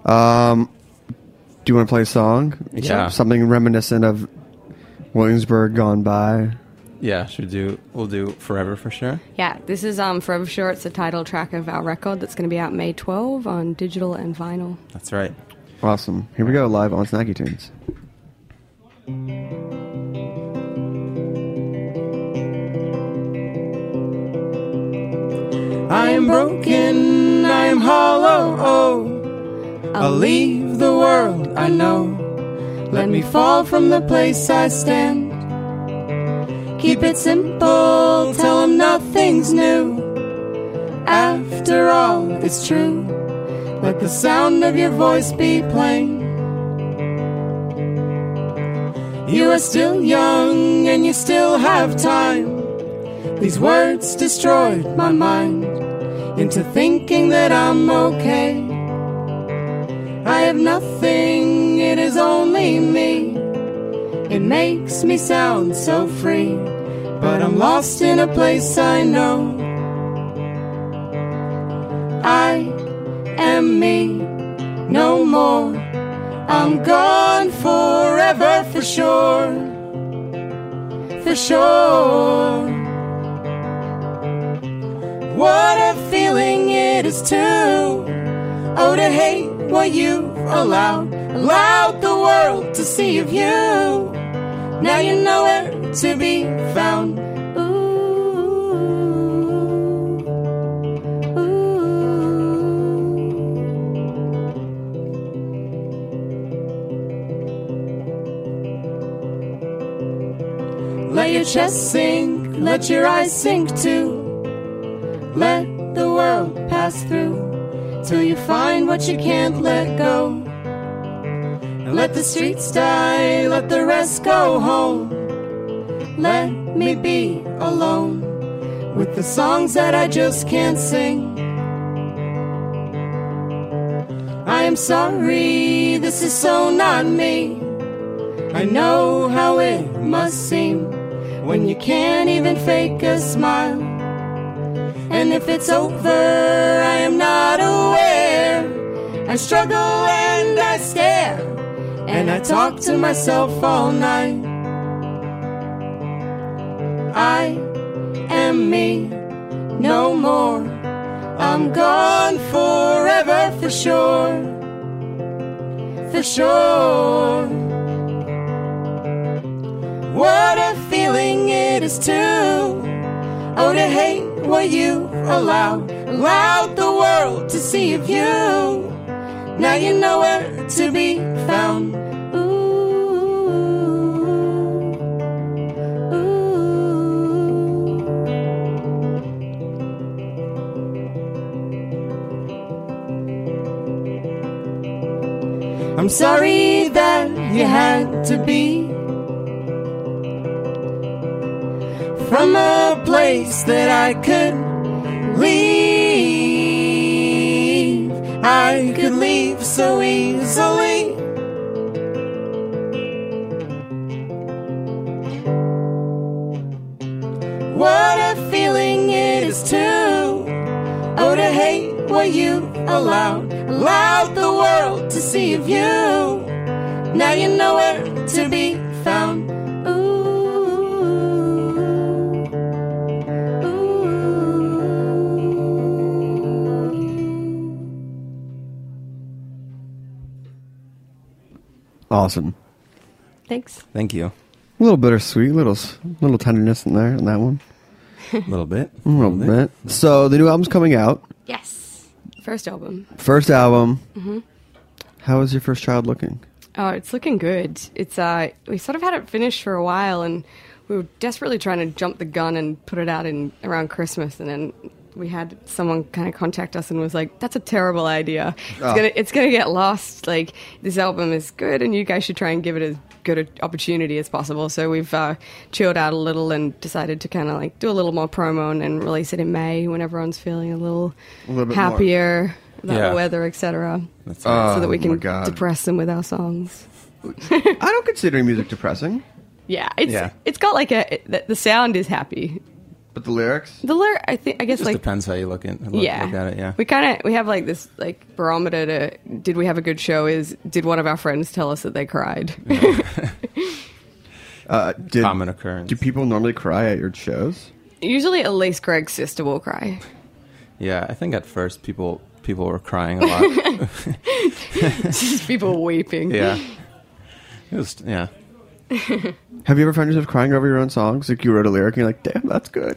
you want to play a song? Yeah. Something reminiscent of Williamsburg gone by. Yeah, we'll do Forever for sure. Yeah, this is Forever Sure. It's the title track of our record that's going to be out May 12 on digital and vinyl. That's right. Awesome. Here we go, live on Snacky Tunes. I am broken, I am hollow, oh, I'll leave the world, I know. Let me fall from the place I stand. Keep it simple, tell him nothing's new. After all, it's true. Let the sound of your voice be plain. You are still young and you still have time. These words destroyed my mind into thinking that I'm okay. I have nothing, it is only me. It makes me sound so free, but I'm lost in a place I know. I am me, no more. I'm gone forever for sure. For sure. What a feeling it is to, oh, to hate what you've allowed the world to see of you. Now you know where to be found. Let your chest sink, let your eyes sink too. Let the world pass through till you find what you can't let go. And let the streets die, let the rest go home. Let me be alone with the songs that I just can't sing. I am sorry, this is so not me. I know how it must seem when you can't even fake a smile. And if it's over, I am not aware. I struggle and I stare, and I talk to myself all night. I am me, no more. I'm gone forever for sure. For sure. What a feeling it is to to hate what you allowed the world to see of you. Now you know where to be found. I'm sorry that you had to be from a place that I could leave. I could leave so easily. What a feeling it is to hate what you allowed the world to see of you. Now you know where to be found. Awesome. Thanks. Thank you. A little bittersweet, little tenderness in there in that one. A little bit. A little bit. So the new album's coming out. Yes. First album. Mm-hmm. How is your first child looking? Oh, it's looking good. It's we sort of had it finished for a while, and we were desperately trying to jump the gun and put it out in around Christmas, and then we had someone kind of contact us and was like, "That's a terrible idea. It's gonna get lost. Like, this album is good, and you guys should try and give it as good an opportunity as possible." So we've chilled out a little and decided to kind of like do a little more promo and release it in May when everyone's feeling a little happier about the weather, etc. So that we can depress them with our songs. I don't consider music depressing. Yeah, it's got like the sound is happy. But the lyrics? I guess it just depends how you look at it. Yeah. We have like this like barometer to did we have a good show is did one of our friends tell us that they cried? Common occurrence. Do people normally cry at your shows? Usually at least Greg's sister will cry. Yeah, I think at first people were crying a lot. Just people weeping. Yeah. It was Have you ever found yourself crying over your own songs? Like you wrote a lyric and you're like, damn, that's good.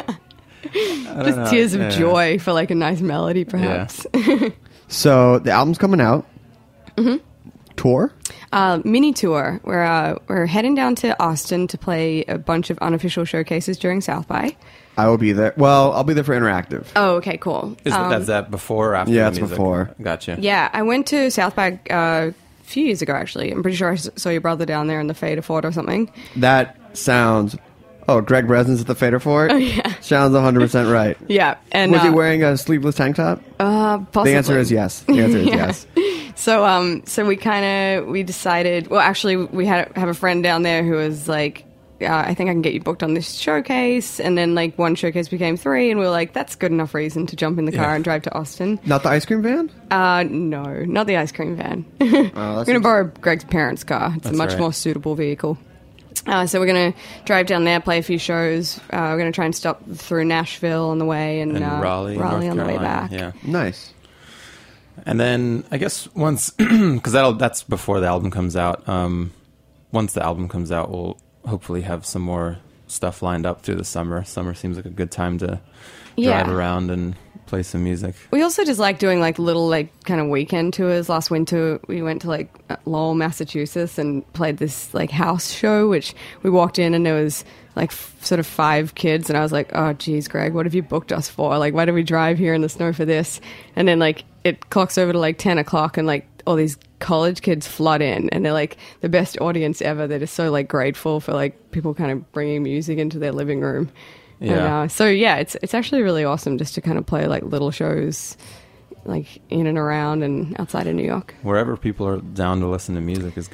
Just tears of joy for like a nice melody, perhaps. Yeah. So the album's coming out. Mm-hmm. Tour? Mini tour. We're heading down to Austin to play a bunch of unofficial showcases during South by. I will be there. Well, I'll be there for Interactive. Oh, okay, cool. That's that before or after? Yeah, the it's music? before. Gotcha. Yeah, I went to South by a few years ago, actually. I'm pretty sure I saw your brother down there in the Fader Fort or something. That sounds... Oh, Greg Breslins at the Fader Fort? Oh, yeah. Sounds 100% right. Yeah. And was he wearing a sleeveless tank top? Possibly. The answer is yes. The answer is yes. So we decided... Well, actually, we have a friend down there who was like... I think I can get you booked on this showcase. And then, like, one showcase became 3, and we were like, that's good enough reason to jump in the car and drive to Austin. Not the ice cream van? No, not the ice cream van. We're going to borrow Greg's parents' car. It's a much more suitable vehicle. So we're going to drive down there, play a few shows. We're going to try and stop through Nashville on the way and Raleigh on the way back. Yeah. Nice. And then, I guess once... Because that's before the album comes out. Once the album comes out, we'll... hopefully have some more stuff lined up through the summer. Summer seems like a good time to drive around and play some music. We also just like doing like little like kind of weekend tours. Last winter we went to like Lowell, Massachusetts and played this like house show, which we walked in and there was like sort of 5 kids and I was like, oh geez, Greg, what have you booked us for? Like, why did we drive here in the snow for this? And then like it clocks over to like 10 o'clock and like all these college kids flood in and they're like the best audience ever. They're just so like grateful for like people kind of bringing music into their living room. Yeah. And, it's actually really awesome just to kind of play like little shows like in and around and outside of New York. Wherever people are down to listen to music is good.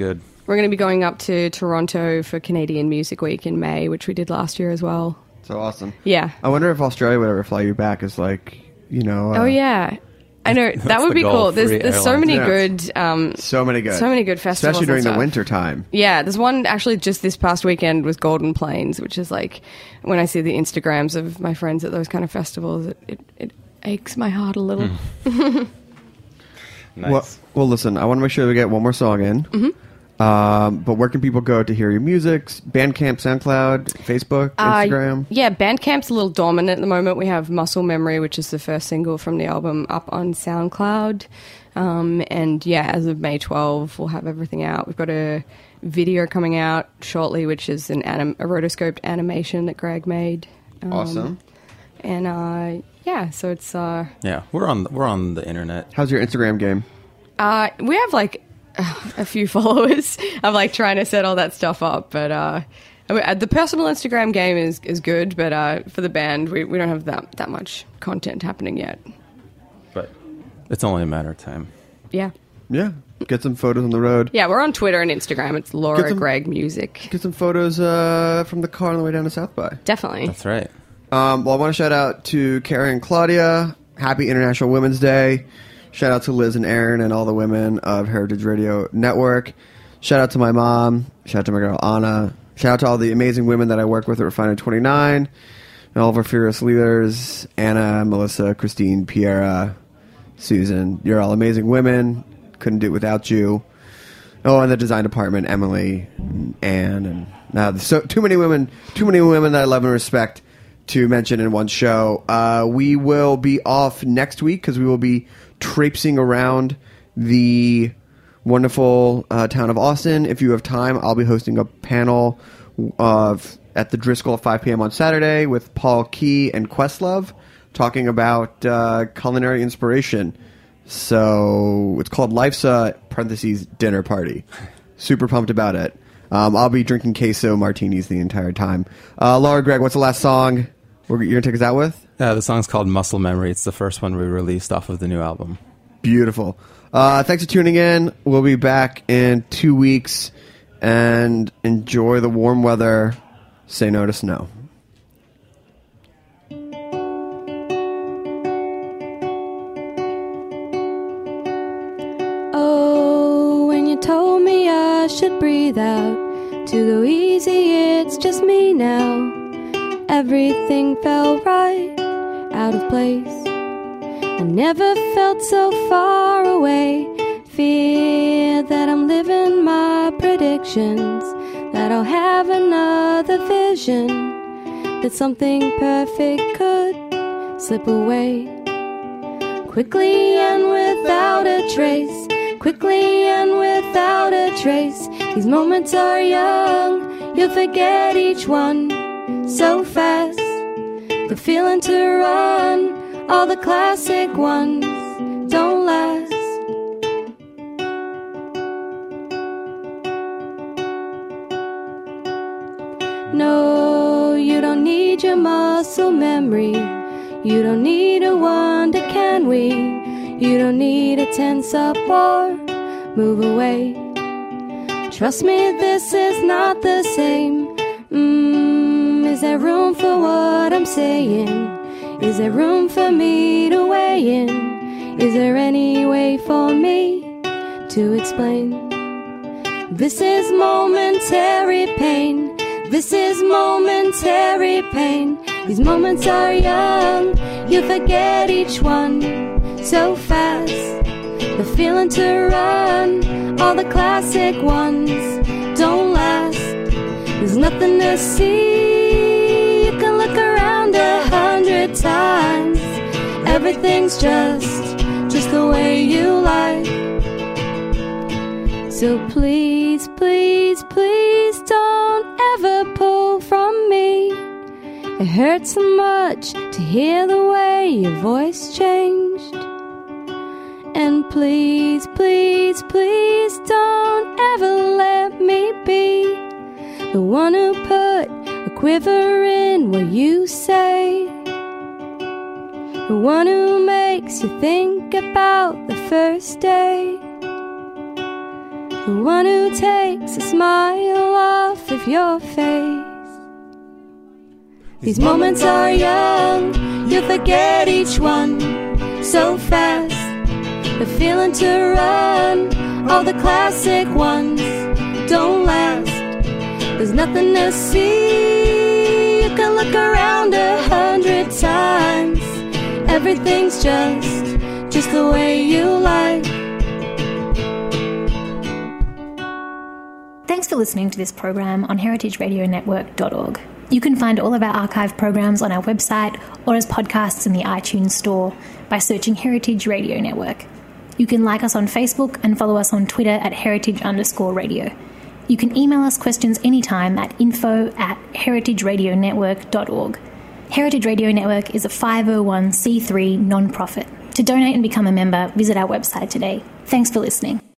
We're going to be going up to Toronto for Canadian Music Week in May, which we did last year as well. So awesome. Yeah. I wonder if Australia would ever fly you back as like, oh, yeah. I know. That would be cool. There's so many good... so many good festivals. Especially during the winter time. Yeah. There's one actually just this past weekend was Golden Plains, which is like, when I see the Instagrams of my friends at those kind of festivals, it aches my heart a little. Nice. Well, listen, I want to make sure we get one more song in. Mm-hmm. But where can people go to hear your music? Bandcamp, SoundCloud, Facebook, Instagram? Yeah, Bandcamp's a little dormant at the moment. We have Muscle Memory, which is the first single from the album, up on SoundCloud. And yeah, as of May 12, we'll have everything out. We've got a video coming out shortly, which is a rotoscoped animation that Greg made. Awesome. And yeah, so it's... yeah, we're on the internet. How's your Instagram game? We have like... a few followers. I'm like trying to set all that stuff up, but the personal Instagram game is good, but for the band we don't have that much content happening yet. But it's only a matter of time. Yeah. Get some photos on the road. Yeah, we're on Twitter and Instagram. It's Laura Gregg Music. Get some photos from the car on the way down to South by. Definitely. That's right. Well, I want to shout out to Carrie and Claudia. Happy International Women's Day. Shout out to Liz and Aaron and all the women of Heritage Radio Network. Shout out to my mom. Shout out to my girl Anna. Shout out to all the amazing women that I work with at Refinery 29. And all of our fearless leaders. Anna, Melissa, Christine, Piera, Susan. You're all amazing women. Couldn't do it without you. Oh, and the design department, Emily, and Anne. And so too many women that I love and respect to mention in one show. We will be off next week because we will be traipsing around the wonderful town of Austin. If you have time, I'll be hosting a panel at the Driscoll at 5 p.m. on Saturday with Paul Key and Questlove talking about culinary inspiration. So it's called Life's parentheses dinner party. Super pumped about it. I'll be drinking queso martinis the entire time. Laura, Greg, what's the last song you're going to take us out with? The song's called Muscle Memory. It's the first one we released off of the new album. Beautiful. Thanks for tuning in. We'll be back in 2 weeks. And enjoy the warm weather. Say no to snow. Oh, when you told me I should breathe out to go easy, it's just me now. Everything felt right, out of place. I never felt so far away. Fear that I'm living my predictions, that I'll have another vision, that something perfect could slip away. Quickly and without a trace, quickly and without a trace. These moments are young, you'll forget each one so fast. The feeling to run, all the classic ones don't last. No, you don't need your muscle memory. You don't need a wonder, can we? You don't need a tense up or move away. Trust me, this is not the same. Is there room for what I'm saying? Is there room for me to weigh in? Is there any way for me to explain? This is momentary pain. This is momentary pain. These moments are young, you forget each one so fast. The feeling to run, all the classic ones don't last. There's nothing to see, you can look around 100 times. Everything's just the way you like. So please, please, please don't ever pull from me. It hurts so much to hear the way your voice changed. And please, please, please don't ever let me be the one who put a quiver in what you say, the one who makes you think about the first day. the one who takes a smile off of your face. These moments are young, you'll forget each one so fast. The feeling to run, all the classic ones don't last. There's nothing to see, you can look around 100 times. Everything's just the way you like. Thanks for listening to this program on heritageradionetwork.org. You can find all of our archive programs on our website or as podcasts in the iTunes store by searching Heritage Radio Network. You can like us on Facebook and follow us on Twitter at heritage_radio. You can email us questions anytime at info@heritageradionetwork.org. Heritage Radio Network is a 501c3 non-profit. To donate and become a member, visit our website today. Thanks for listening.